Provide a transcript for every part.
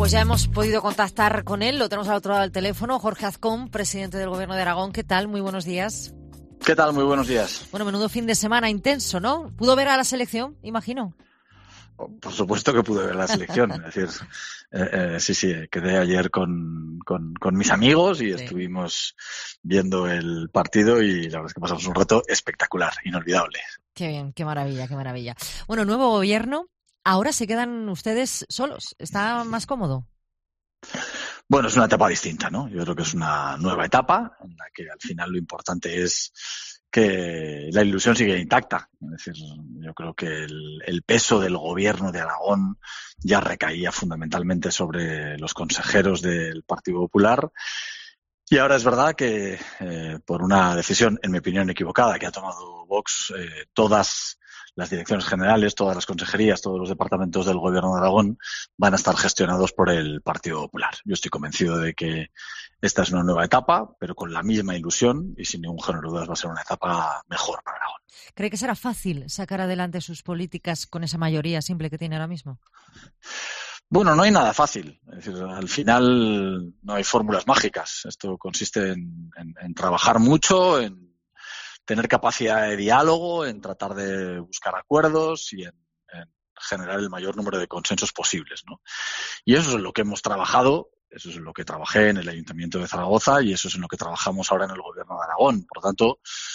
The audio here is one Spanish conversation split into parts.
Pues ya hemos podido contactar con él, lo tenemos al otro lado del teléfono. Jorge Azcón, presidente del Gobierno de Aragón. ¿Qué tal? Muy buenos días. ¿Qué tal? Muy buenos días. Bueno, menudo fin de semana intenso, ¿no? ¿Pudo ver a la selección, imagino? Por supuesto que pude ver la selección. Es decir, sí, quedé ayer con mis amigos y estuvimos viendo el partido y la verdad es que pasamos un rato espectacular, inolvidable. Qué bien, qué maravilla, qué maravilla. Bueno, nuevo gobierno. Ahora se quedan ustedes solos. ¿Está más cómodo? Bueno, es una etapa distinta, ¿no? Yo creo que es una nueva etapa en la que al final lo importante es que la ilusión sigue intacta. Es decir, yo creo que el peso del gobierno de Aragón ya recaía fundamentalmente sobre los consejeros del Partido Popular. Y ahora es verdad que por una decisión, en mi opinión, equivocada que ha tomado Vox, todas las direcciones generales, todas las consejerías, todos los departamentos del Gobierno de Aragón van a estar gestionados por el Partido Popular. Yo estoy convencido de que esta es una nueva etapa, pero con la misma ilusión y sin ningún género de dudas va a ser una etapa mejor para Aragón. ¿Cree que será fácil sacar adelante sus políticas con esa mayoría simple que tiene ahora mismo? Bueno, no hay nada fácil. Es decir, al final no hay fórmulas mágicas. Esto consiste en trabajar mucho, en tener capacidad de diálogo, en tratar de buscar acuerdos y en generar el mayor número de consensos posibles, ¿no? Y eso es en lo que hemos trabajado, eso es en lo que trabajé en el Ayuntamiento de Zaragoza y eso es en lo que trabajamos ahora en el Gobierno de Aragón. Por lo tanto,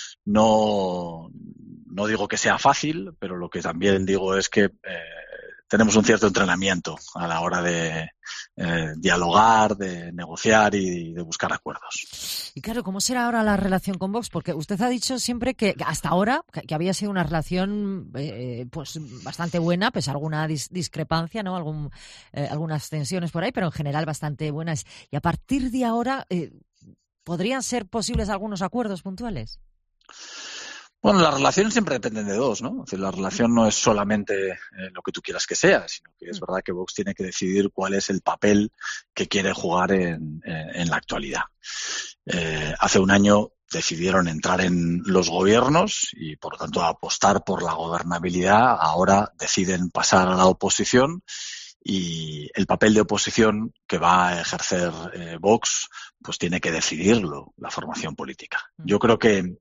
no digo que sea fácil, pero lo que también digo es que tenemos un cierto entrenamiento a la hora de dialogar, de negociar y de buscar acuerdos. Y claro, ¿cómo será ahora la relación con Vox? Porque usted ha dicho siempre que hasta ahora que había sido una relación pues bastante buena, pese a alguna discrepancia, ¿no? Algunas tensiones por ahí, pero en general bastante buenas. Y a partir de ahora, ¿podrían ser posibles algunos acuerdos puntuales? Bueno, las relaciones siempre dependen de dos, ¿no? Es decir, la relación no es solamente lo que tú quieras que sea, sino que es verdad que Vox tiene que decidir cuál es el papel que quiere jugar en la actualidad. Hace un año decidieron entrar en los gobiernos y, por lo tanto, apostar por la gobernabilidad. Ahora deciden pasar a la oposición y el papel de oposición que va a ejercer Vox, pues tiene que decidirlo la formación política. Yo creo que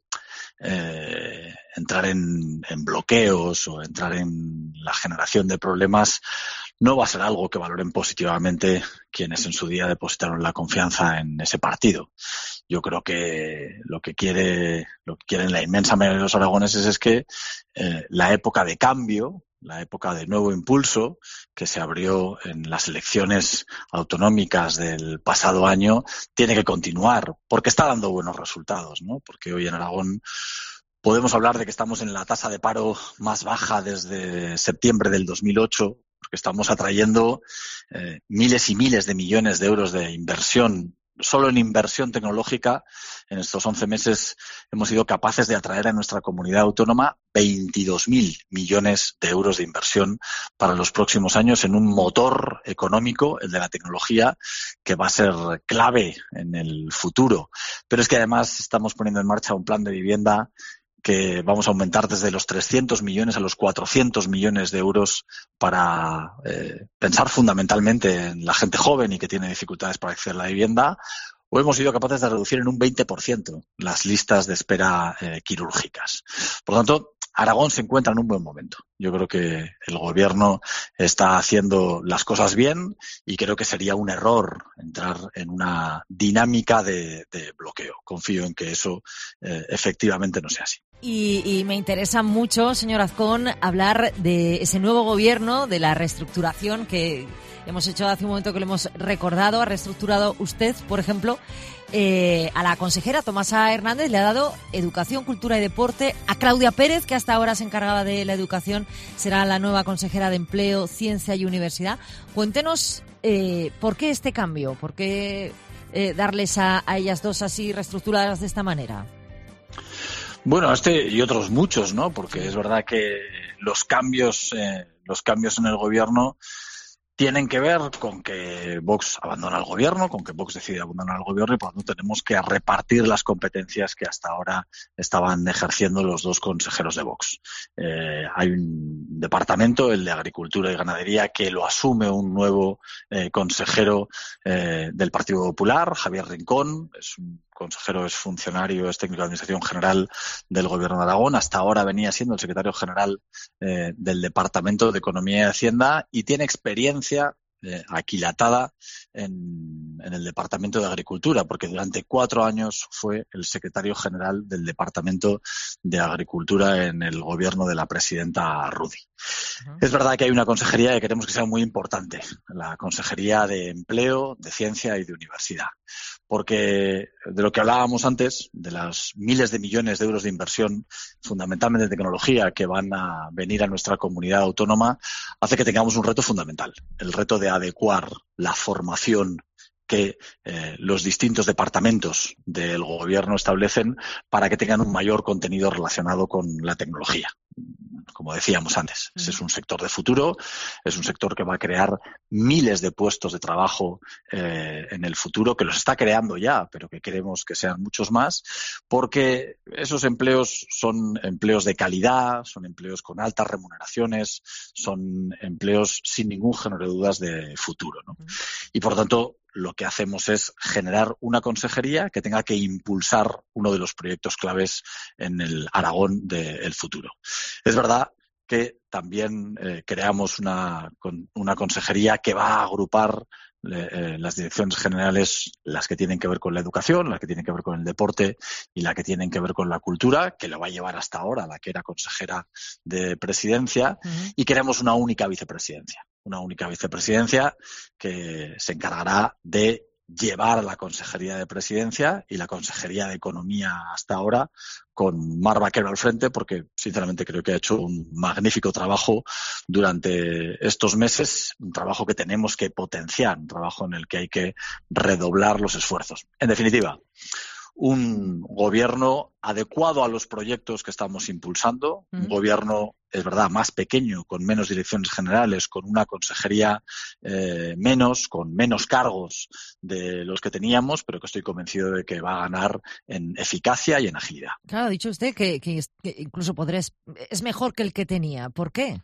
entrar en bloqueos o entrar en la generación de problemas no va a ser algo que valoren positivamente quienes en su día depositaron la confianza en ese partido. Yo creo que lo que quieren la inmensa mayoría de los aragoneses es que la época de cambio, la época de nuevo impulso que se abrió en las elecciones autonómicas del pasado año tiene que continuar porque está dando buenos resultados, ¿no? Porque hoy en Aragón podemos hablar de que estamos en la tasa de paro más baja desde septiembre del 2008, porque estamos atrayendo miles y miles de millones de euros de inversión. Solo en inversión tecnológica, en estos 11 meses hemos sido capaces de atraer a nuestra comunidad autónoma 22.000 millones de euros de inversión para los próximos años en un motor económico, el de la tecnología, que va a ser clave en el futuro. Pero es que además estamos poniendo en marcha un plan de vivienda que vamos a aumentar desde los 300 millones a los 400 millones de euros para pensar fundamentalmente en la gente joven y que tiene dificultades para acceder a la vivienda, o hemos sido capaces de reducir en un 20% las listas de espera quirúrgicas. Por lo tanto, Aragón se encuentra en un buen momento. Yo creo que el gobierno está haciendo las cosas bien y creo que sería un error entrar en una dinámica de bloqueo. Confío en que eso efectivamente no sea así. Y me interesa mucho, señor Azcón, hablar de ese nuevo gobierno, de la reestructuración que hemos hecho hace un momento, que lo hemos recordado. Ha reestructurado usted, por ejemplo, a la consejera Tomasa Hernández, le ha dado Educación, Cultura y Deporte. A Claudia Pérez, que hasta ahora se encargaba de la educación, será la nueva consejera de Empleo, Ciencia y Universidad. Cuéntenos por qué este cambio, por qué darles a ellas dos así reestructuradas de esta manera. Bueno, este y otros muchos, ¿no? Porque es verdad que los cambios en el gobierno tienen que ver con que Vox abandona el gobierno, con que Vox decide abandonar el gobierno y por lo tanto tenemos que repartir las competencias que hasta ahora estaban ejerciendo los dos consejeros de Vox. Hay un departamento, el de Agricultura y Ganadería, que lo asume un nuevo consejero del Partido Popular, Javier Rincón. Es un consejero, es funcionario, es técnico de Administración General del Gobierno de Aragón. Hasta ahora venía siendo el secretario general del Departamento de Economía y Hacienda y tiene experiencia aquilatada en el Departamento de Agricultura, porque durante 4 años fue el secretario general del Departamento de Agricultura en el gobierno de la presidenta Rudy. Uh-huh. Es verdad que hay una consejería que queremos que sea muy importante, la Consejería de Empleo, de Ciencia y de Universidad, porque de lo que hablábamos antes, de las miles de millones de euros de inversión, fundamentalmente de tecnología, que van a venir a nuestra comunidad autónoma, hace que tengamos un reto fundamental, el reto de adecuar la formación que los distintos departamentos del gobierno establecen para que tengan un mayor contenido relacionado con la tecnología. Como decíamos antes, ese es un sector de futuro, es un sector que va a crear miles de puestos de trabajo en el futuro, que los está creando ya, pero que queremos que sean muchos más, porque esos empleos son empleos de calidad, son empleos con altas remuneraciones, son empleos sin ningún género de dudas de futuro, ¿no? Y por lo tanto, lo que hacemos es generar una consejería que tenga que impulsar uno de los proyectos claves en el Aragón del futuro. Es verdad que también creamos una consejería que va a agrupar las direcciones generales, las que tienen que ver con la educación, las que tienen que ver con el deporte y las que tienen que ver con la cultura, que lo va a llevar hasta ahora la que era consejera de presidencia, y queremos una única vicepresidencia que se encargará de llevar a la Consejería de Presidencia y la Consejería de Economía hasta ahora con Mar Vaquero al frente, porque sinceramente creo que ha hecho un magnífico trabajo durante estos meses, un trabajo que tenemos que potenciar, un trabajo en el que hay que redoblar los esfuerzos. En definitiva, un gobierno adecuado a los proyectos que estamos impulsando, un gobierno, es verdad, más pequeño, con menos direcciones generales, con una consejería menos, con menos cargos de los que teníamos, pero que estoy convencido de que va a ganar en eficacia y en agilidad. Claro, ha dicho usted que incluso es mejor que el que tenía. ¿Por qué?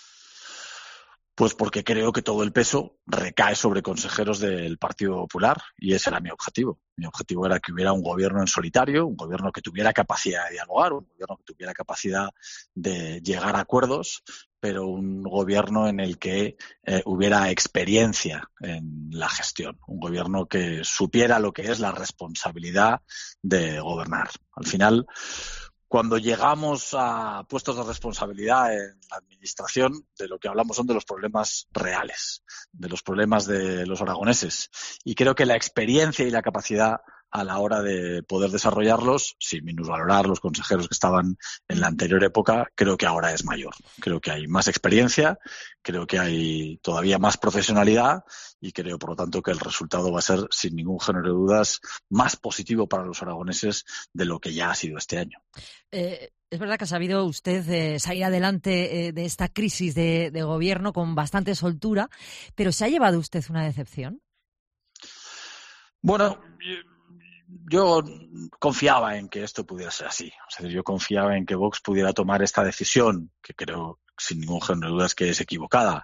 Pues porque creo que todo el peso recae sobre consejeros del Partido Popular y ese era mi objetivo. Mi objetivo era que hubiera un gobierno en solitario, un gobierno que tuviera capacidad de dialogar, un gobierno que tuviera capacidad de llegar a acuerdos, pero un gobierno en el que hubiera experiencia en la gestión, un gobierno que supiera lo que es la responsabilidad de gobernar. Al final, cuando llegamos a puestos de responsabilidad en la administración, de lo que hablamos son de los problemas reales, de los problemas de los aragoneses. Y creo que la experiencia y la capacidad a la hora de poder desarrollarlos, sin minusvalorar los consejeros que estaban en la anterior época, creo que ahora es mayor. Creo que hay más experiencia, creo que hay todavía más profesionalidad y creo, por lo tanto, que el resultado va a ser, sin ningún género de dudas, más positivo para los aragoneses de lo que ya ha sido este año. Es verdad que ha sabido usted salir adelante de esta crisis de gobierno con bastante soltura, pero ¿se ha llevado usted una decepción? Bueno, yo confiaba en que esto pudiera ser así. O sea, yo confiaba en que Vox pudiera tomar esta decisión, que creo, sin ningún género de dudas, que es equivocada.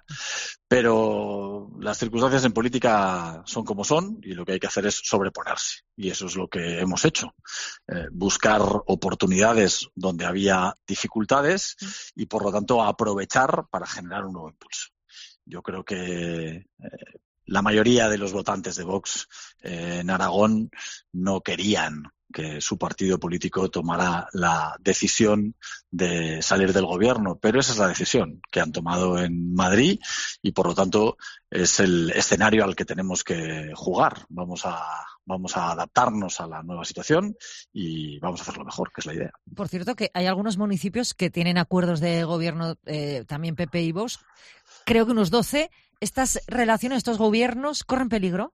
Pero las circunstancias en política son como son y lo que hay que hacer es sobreponerse. Y eso es lo que hemos hecho. Buscar oportunidades donde había dificultades y, por lo tanto, aprovechar para generar un nuevo impulso. Yo creo que la mayoría de los votantes de Vox en Aragón no querían que su partido político tomara la decisión de salir del gobierno, pero esa es la decisión que han tomado en Madrid y, por lo tanto, es el escenario al que tenemos que jugar. Vamos a adaptarnos a la nueva situación y vamos a hacerlo mejor, que es la idea. Por cierto, que hay algunos municipios que tienen acuerdos de gobierno, también PP y Vox, creo que unos 12. ¿Estas relaciones, estos gobiernos, corren peligro?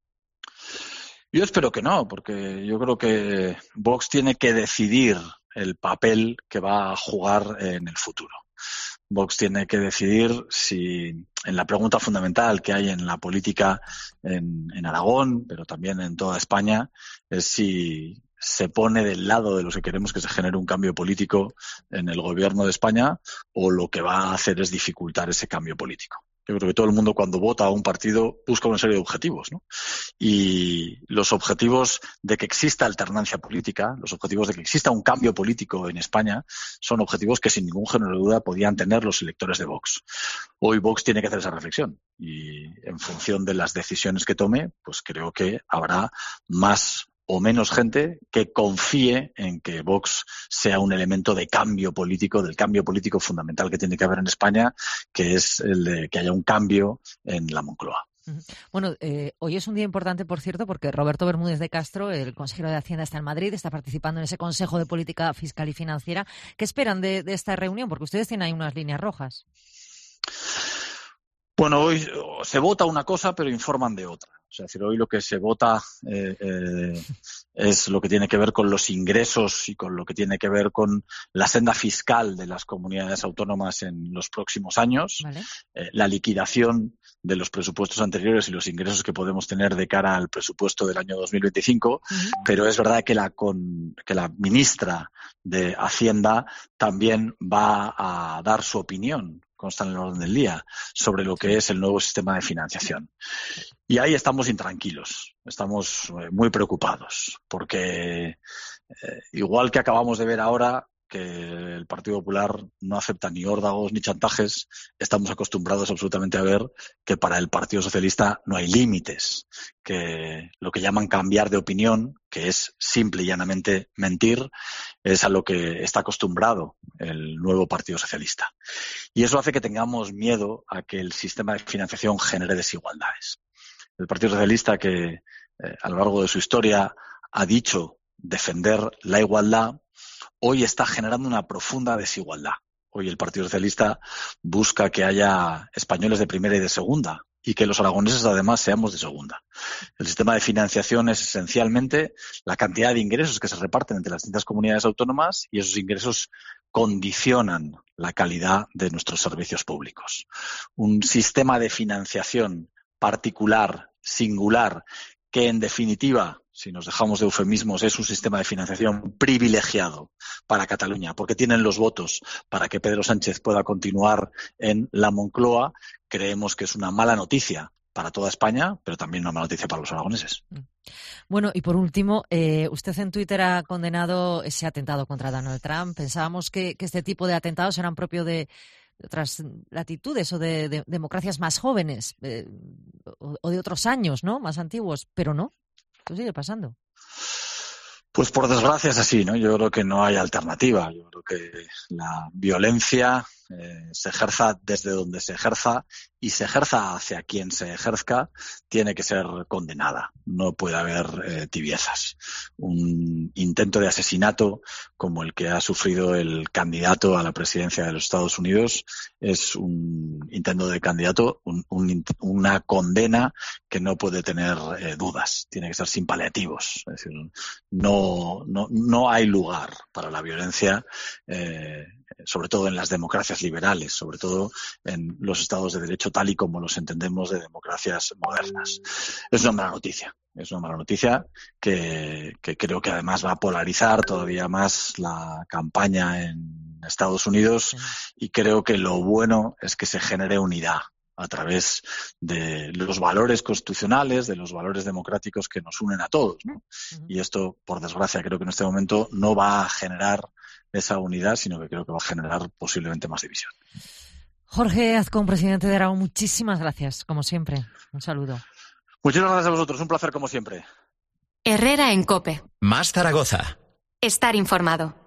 Yo espero que no, porque yo creo que Vox tiene que decidir el papel que va a jugar en el futuro. Vox tiene que decidir si en la pregunta fundamental que hay en la política en Aragón, pero también en toda España, es si se pone del lado de los que queremos que se genere un cambio político en el gobierno de España o lo que va a hacer es dificultar ese cambio político. Yo creo que todo el mundo cuando vota a un partido busca una serie de objetivos, ¿no? Y los objetivos de que exista alternancia política, los objetivos de que exista un cambio político en España, son objetivos que sin ningún género de duda podían tener los electores de Vox. Hoy Vox tiene que hacer esa reflexión y en función de las decisiones que tome, pues creo que habrá más o menos gente que confíe en que Vox sea un elemento de cambio político, del cambio político fundamental que tiene que haber en España, que es el de que haya un cambio en la Moncloa. Bueno, hoy es un día importante, por cierto, porque Roberto Bermúdez de Castro, el consejero de Hacienda, está en Madrid, está participando en ese Consejo de Política Fiscal y Financiera. ¿Qué esperan de esta reunión? Porque ustedes tienen ahí unas líneas rojas. Bueno, hoy se vota una cosa, pero informan de otra. O sea, es decir, hoy lo que se vota es lo que tiene que ver con los ingresos y con lo que tiene que ver con la senda fiscal de las comunidades autónomas en los próximos años, ¿vale? La liquidación de los presupuestos anteriores y los ingresos que podemos tener de cara al presupuesto del año 2025, pero es verdad que la ministra de Hacienda también va a dar su opinión, consta en el orden del día, sobre lo que es el nuevo sistema de financiación. Y ahí estamos intranquilos, estamos muy preocupados, porque igual que acabamos de ver ahora que el Partido Popular no acepta ni órdagos ni chantajes, estamos acostumbrados absolutamente a ver que para el Partido Socialista no hay límites, que lo que llaman cambiar de opinión, que es simple y llanamente mentir, es a lo que está acostumbrado el nuevo Partido Socialista. Y eso hace que tengamos miedo a que el sistema de financiación genere desigualdades. El Partido Socialista, que a lo largo de su historia ha dicho defender la igualdad, hoy está generando una profunda desigualdad. Hoy el Partido Socialista busca que haya españoles de primera y de segunda y que los aragoneses además seamos de segunda. El sistema de financiación es esencialmente la cantidad de ingresos que se reparten entre las distintas comunidades autónomas y esos ingresos condicionan la calidad de nuestros servicios públicos. Un sistema de financiación particular, singular, que en definitiva, si nos dejamos de eufemismos, es un sistema de financiación privilegiado para Cataluña, porque tienen los votos para que Pedro Sánchez pueda continuar en la Moncloa, creemos que es una mala noticia para toda España, pero también una mala noticia para los aragoneses. Bueno, y por último, usted en Twitter ha condenado ese atentado contra Donald Trump. Pensábamos que este tipo de atentados eran propios de otras latitudes o de democracias más jóvenes o de otros años, ¿no? Más antiguos, pero no. Esto sigue pasando. Pues por desgracia es así, ¿no? Yo creo que no hay alternativa. Yo creo que la violencia se ejerza desde donde se ejerza y se ejerza hacia quien se ejerzca, tiene que ser condenada. No puede haber tibiezas. Un intento de asesinato como el que ha sufrido el candidato a la presidencia de los Estados Unidos es un intento de candidato, una condena que no puede tener dudas. Tiene que ser sin paliativos. Es decir, no hay lugar para la violencia, sobre todo en las democracias liberales, sobre todo en los estados de derecho tal y como los entendemos de democracias modernas. Es una mala noticia. Es una mala noticia que creo que además va a polarizar todavía más la campaña en Estados Unidos y creo que lo bueno es que se genere unidad a través de los valores constitucionales, de los valores democráticos que nos unen a todos, ¿no? Y esto, por desgracia, creo que en este momento no va a generar esa unidad, sino que creo que va a generar posiblemente más división. Jorge Azcón, presidente de Aragón, muchísimas gracias, como siempre. Un saludo. Muchísimas gracias a vosotros, un placer como siempre. Herrera en COPE. Más Zaragoza. Estar informado.